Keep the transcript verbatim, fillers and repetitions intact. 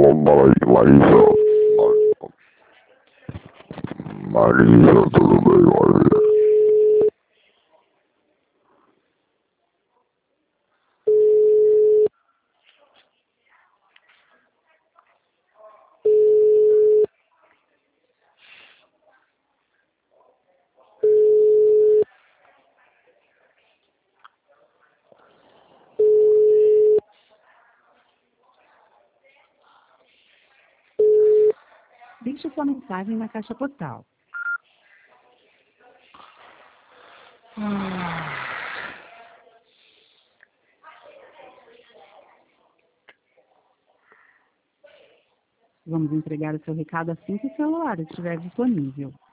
Marisa, Marisa, tudo bem, Maria? Deixe sua mensagem na caixa postal. Vamos entregar o seu recado assim que o celular estiver disponível.